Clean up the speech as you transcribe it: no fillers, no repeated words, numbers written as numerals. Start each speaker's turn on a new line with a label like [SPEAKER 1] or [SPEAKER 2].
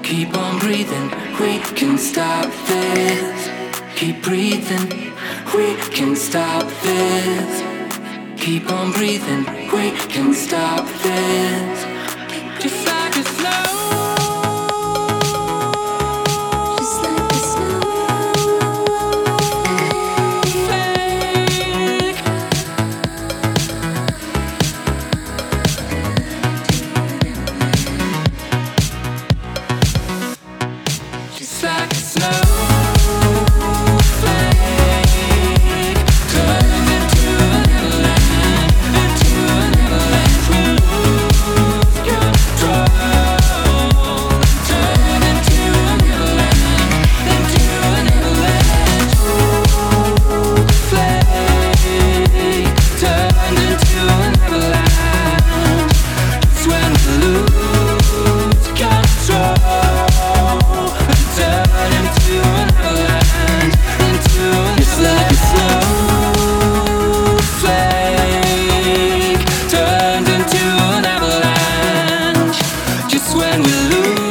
[SPEAKER 1] Keep on breathing, we can stop this. Keep breathing, we can stop this. Keep on breathing, we can stop this. Just like a slow. Just like a snowflake. Just like a snowflake. Turns into another land, into another land. We lose control. Turn into another land, into another land. Snowflake. Turns into another land. That's when we lose control. Turn into another land, into another. It's like a snowflake turns into an avalanche. Just when we lose